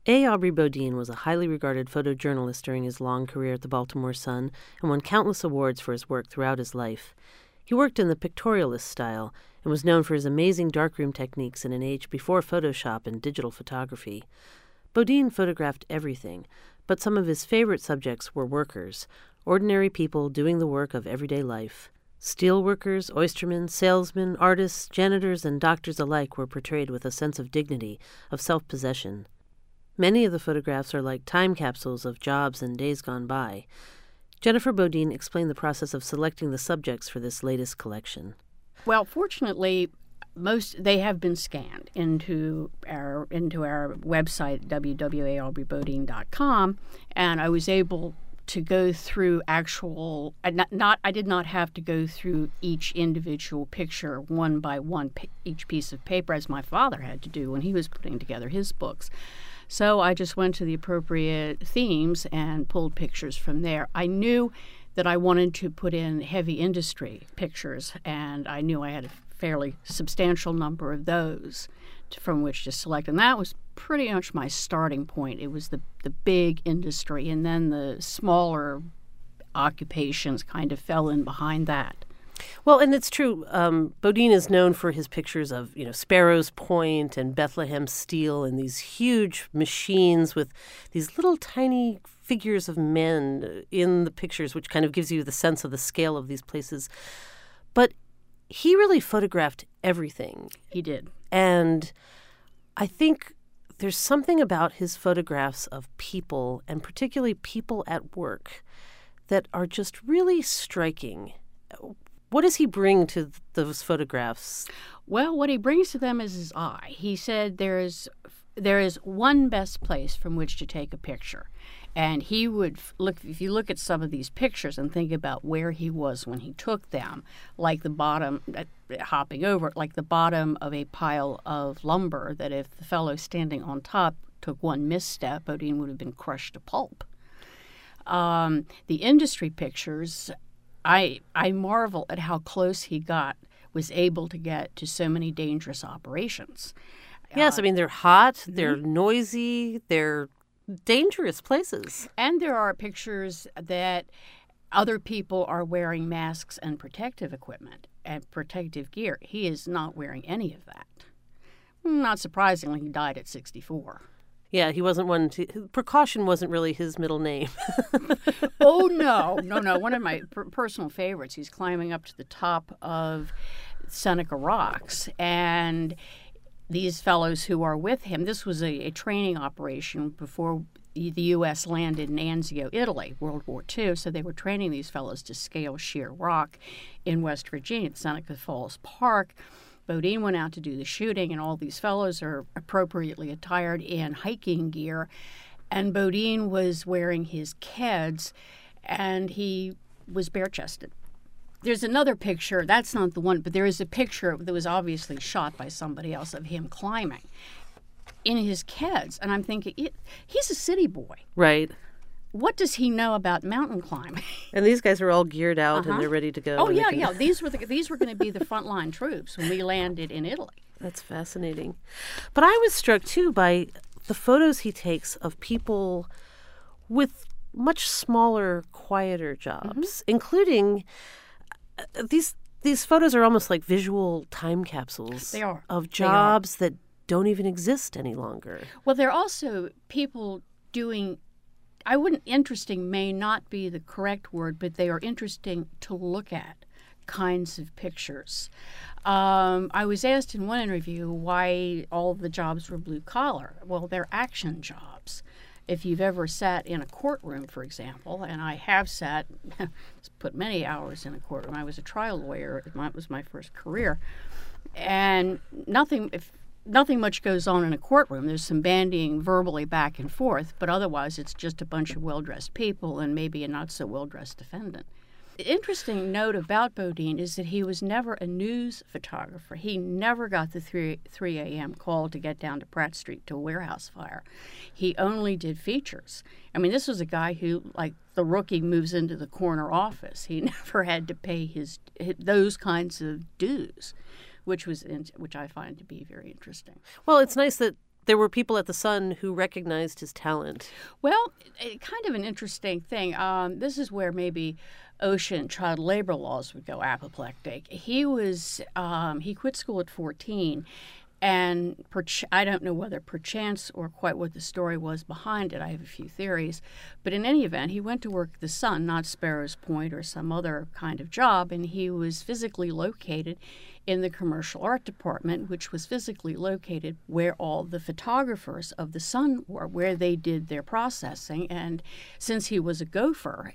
A. Aubrey Bodine was a highly regarded photojournalist during his long career at the Baltimore Sun and won countless awards for his work throughout his life. He worked in the pictorialist style and was known for his amazing darkroom techniques in an age before Photoshop and digital photography. Bodine photographed everything, but some of his favorite subjects were workers, ordinary people doing the work of everyday life. Steel workers, oystermen, salesmen, artists, janitors, and doctors alike were portrayed with a sense of dignity, of self-possession. Many of the photographs are like time capsules of jobs and days gone by. Jennifer Bodine explained the process of selecting the subjects for this latest collection. Well, fortunately, they have been scanned into our website, www.aubreybodine.com, and I was able to go through I did not have to go through each individual picture one by one, each piece of paper, as my father had to do when he was putting together his books. So I just went to the appropriate themes and pulled pictures from there. I knew that I wanted to put in heavy industry pictures, and I knew I had a fairly substantial number of those from which to select. And that was pretty much my starting point. It was the big industry, and then the smaller occupations kind of fell in behind that. Well, and it's true. Bodine is known for his pictures of, Sparrows Point and Bethlehem Steel and these huge machines with these little tiny figures of men in the pictures, which kind of gives you the sense of the scale of these places. But he really photographed everything. He did. And I think there's something about his photographs of people, and particularly people at work, that are just really striking. What does he bring to those photographs? Well, what he brings to them is his eye. He said there is one best place from which to take a picture. And he would look, if you look at some of these pictures and think about where he was when he took them, like the bottom, hopping over, like the bottom of a pile of lumber, that if the fellow standing on top took one misstep, Bodine would have been crushed to pulp. The industry pictures, I marvel at how close he was able to get to so many dangerous operations. Yes, they're hot, they're noisy, they're dangerous places. And there are pictures that other people are wearing masks and protective equipment and protective gear. He is not wearing any of that. Not surprisingly, he died at 64. Yeah, he wasn't one to... Precaution wasn't really his middle name. Oh, no. One of my personal favorites, he's climbing up to the top of Seneca Rocks, and these fellows who are with him, this was a training operation before the U.S. landed in Anzio, Italy, World War II, so they were training these fellows to scale sheer rock in West Virginia at Seneca Falls Park. Bodine went out to do the shooting, and all these fellows are appropriately attired in hiking gear. And Bodine was wearing his Keds, and he was bare-chested. There's another picture, that's not the one, but there is a picture that was obviously shot by somebody else of him climbing in his Keds. And I'm thinking, he's a city boy. Right. What does he know about mountain climbing? And these guys are all geared out and they're ready to go. Oh, yeah. These were going to be the frontline troops when we landed in Italy. That's fascinating. But I was struck, too, by the photos he takes of people with much smaller, quieter jobs, including these photos are almost like visual time capsules. They are. Of jobs that don't even exist any longer. Well, they're also people doing... interesting may not be the correct word, but they are interesting to look at kinds of pictures. I was asked in one interview why all of the jobs were blue collar. Well, they're action jobs. If you've ever sat in a courtroom, for example, and I have sat, put many hours in a courtroom. I was a trial lawyer. It was my first career. And nothing much goes on in a courtroom. There's some bandying verbally back and forth, but otherwise it's just a bunch of well-dressed people and maybe a not-so-well-dressed defendant. The interesting note about Bodine is that he was never a news photographer. He never got the 3 a.m. call to get down to Pratt Street to a warehouse fire. He only did features. This was a guy who, like the rookie, moves into the corner office. He never had to pay those kinds of dues, which I find to be very interesting. Well, it's nice that there were people at the Sun who recognized his talent. Well, kind of an interesting thing. This is where maybe OSHA child labor laws would go apoplectic. He quit school at 14. And I don't know whether perchance or quite what the story was behind it. I have a few theories. But in any event, he went to work at the Sun, not Sparrows Point or some other kind of job, and he was physically located in the commercial art department, which was physically located where all the photographers of the Sun were, where they did their processing. And since he was a gopher,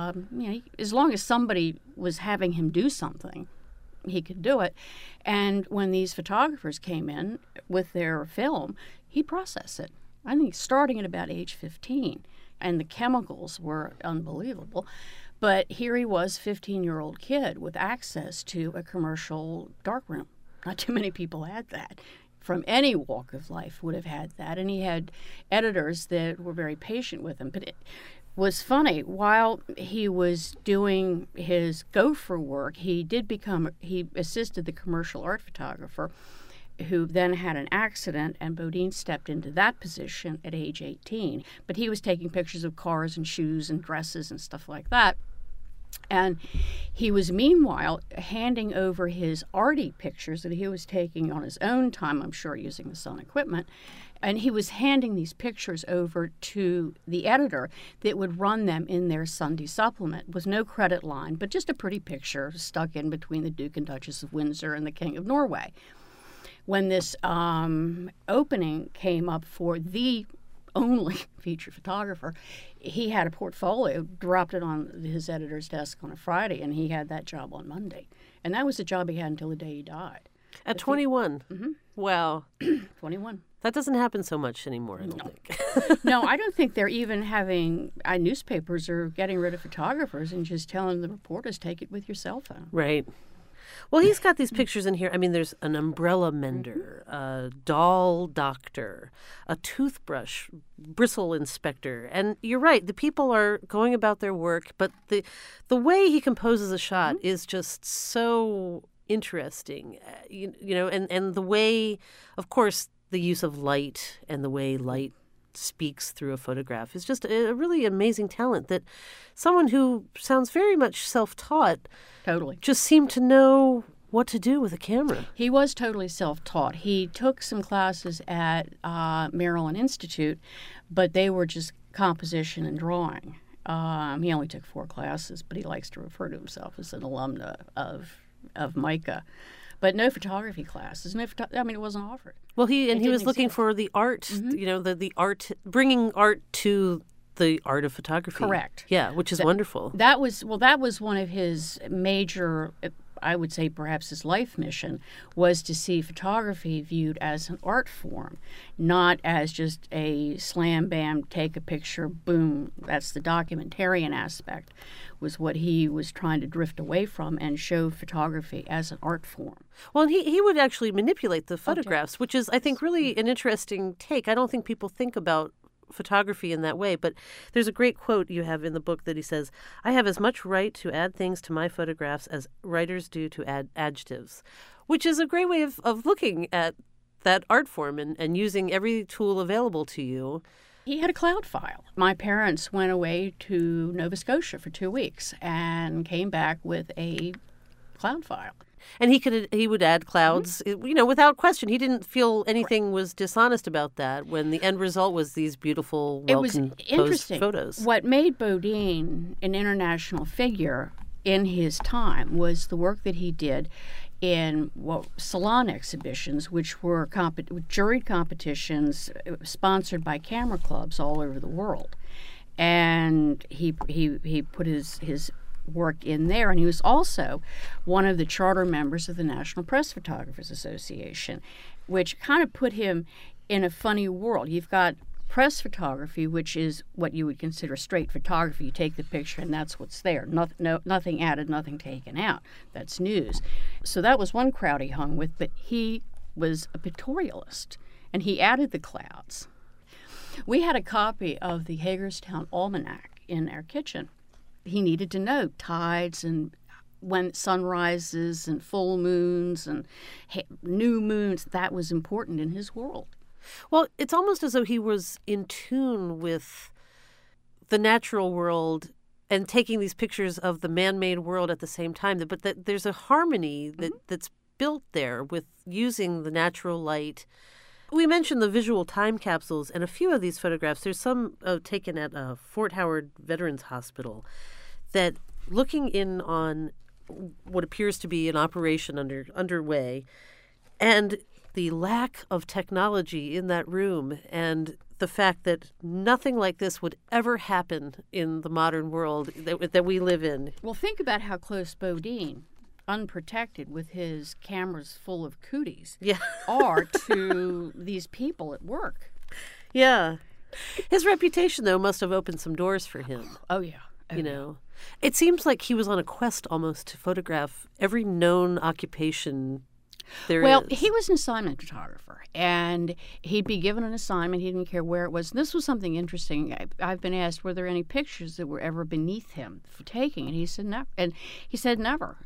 as long as somebody was having him do something, he could do it. And when these photographers came in with their film, he'd process it. I think starting at about age 15. And the chemicals were unbelievable. But here he was, 15-year-old kid with access to a commercial darkroom. Not too many people had that. From any walk of life would have had that. And he had editors that were very patient with him. But it was funny. While he was doing his gopher work, he assisted the commercial art photographer, who then had an accident, and Bodine stepped into that position at age 18. But he was taking pictures of cars and shoes and dresses and stuff like that. And he was meanwhile handing over his arty pictures that he was taking on his own time, I'm sure using the Sun equipment. And he was handing these pictures over to the editor that would run them in their Sunday supplement with no credit line, but just a pretty picture stuck in between the Duke and Duchess of Windsor and the King of Norway. When this opening came up for the only feature photographer, he had a portfolio, dropped it on his editor's desk on a Friday, and he had that job on Monday. And that was the job he had until the day he died. At 21? Mm-hmm. Wow. 21. That doesn't happen so much anymore, I don't think. No, I don't think they're even having... newspapers are getting rid of photographers and just telling the reporters, take it with your cell phone. Right. Well, he's got these pictures in here. I mean, there's an umbrella mender, a doll doctor, a toothbrush bristle inspector. And you're right, the people are going about their work, but the way he composes a shot is just so interesting. You know, and the way, of course, the use of light and the way light speaks through a photograph is just a really amazing talent that someone who sounds very much self-taught totally just seemed to know what to do with a camera. He was totally self-taught. He took some classes at Maryland Institute, but they were just composition and drawing. He only took 4 classes, but he likes to refer to himself as an alumna of MICA. But no photography classes. It wasn't offered. Well, he was looking for the art, the art, bringing art to the art of photography. Correct. Yeah, which is wonderful. That was one of his major, I would say perhaps his life mission, was to see photography viewed as an art form, not as just a slam bam, take a picture, boom. That's the documentarian aspect, was what he was trying to drift away from and show photography as an art form. Well, and he would actually manipulate the photographs, which is, I think, really an interesting take. I don't think people think about photography in that way, but there's a great quote you have in the book that he says, "I have as much right to add things to my photographs as writers do to add adjectives," which is a great way of looking at that art form and using every tool available to you. He had a cloud file. My parents went away to Nova Scotia for 2 weeks and came back with a cloud file. And he would add clouds, without question. He didn't feel anything was dishonest about that when the end result was these beautiful, well-composed photos. What made Bodine an international figure in his time was the work that he did in salon exhibitions, which were juried competitions sponsored by camera clubs all over the world. And he put his work in there, and he was also one of the charter members of the National Press Photographers Association, which kind of put him in a funny world. You've got press photography, which is what you would consider straight photography. You take the picture and that's what's there. Nothing added, nothing taken out. That's news. So that was one crowd he hung with, but he was a pictorialist, and he added the clouds. We had a copy of the Hagerstown Almanac in our kitchen. He needed to know tides and when sunrises and full moons and new moons. That was important in his world. Well, it's almost as though he was in tune with the natural world and taking these pictures of the man-made world at the same time. But that there's a harmony that's built there with using the natural light. We mentioned the visual time capsules, and a few of these photographs, there's some taken at Fort Howard Veterans Hospital, that looking in on what appears to be an operation underway, and the lack of technology in that room, and the fact that nothing like this would ever happen in the modern world that we live in. Well, think about how close Bodine, unprotected with his cameras full of cooties, are to these people at work. Yeah. His reputation, though, must have opened some doors for him. Oh, yeah. You know, it seems like he was on a quest almost to photograph every known occupation there Well, is. he was an assignment photographer, and he'd be given an assignment. He didn't care where it was. And this was something interesting. I've been asked, were there any pictures that were ever beneath him for taking? And he said never. And he said never.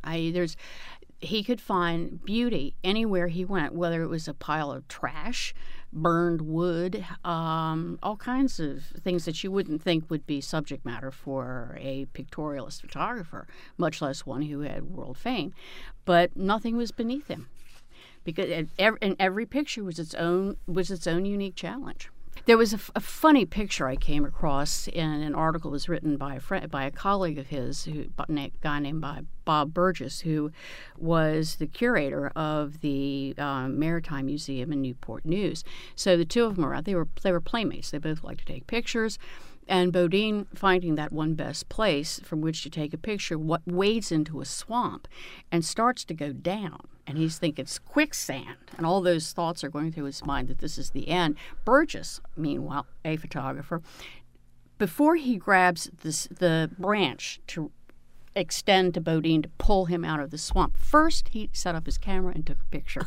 He could find beauty anywhere he went, whether it was a pile of trash, burned wood, all kinds of things that you wouldn't think would be subject matter for a pictorialist photographer, much less one who had world fame. But nothing was beneath him, because every picture was its own unique challenge. There was a funny picture I came across in an article that was written by a colleague of his, a guy named Bob Burgess, who was the curator of the Maritime Museum in Newport News. So the two of them were out. They were playmates. They both liked to take pictures. And Bodine, finding that one best place from which to take a picture, wades into a swamp and starts to go down. And he's thinking it's quicksand. And all those thoughts are going through his mind that this is the end. Burgess, meanwhile, a photographer, before he grabs the branch to extend to Bodine to pull him out of the swamp, first he set up his camera and took a picture.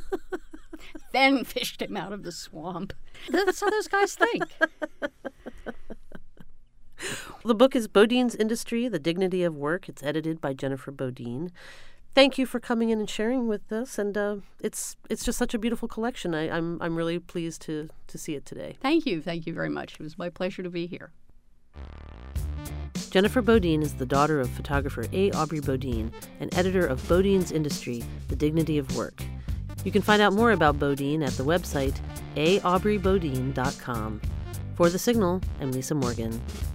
Then fished him out of the swamp. That's how those guys think. The book is Bodine's Industry, The Dignity of Work. It's edited by Jennifer Bodine. Thank you for coming in and sharing with us, and it's just such a beautiful collection. I'm really pleased to see it today. Thank you very much. It was my pleasure to be here. Jennifer Bodine is the daughter of photographer A. Aubrey Bodine and editor of Bodine's Industry, The Dignity of Work. You can find out more about Bodine at the website aaubrey.bodine.com. For The Signal, I'm Lisa Morgan.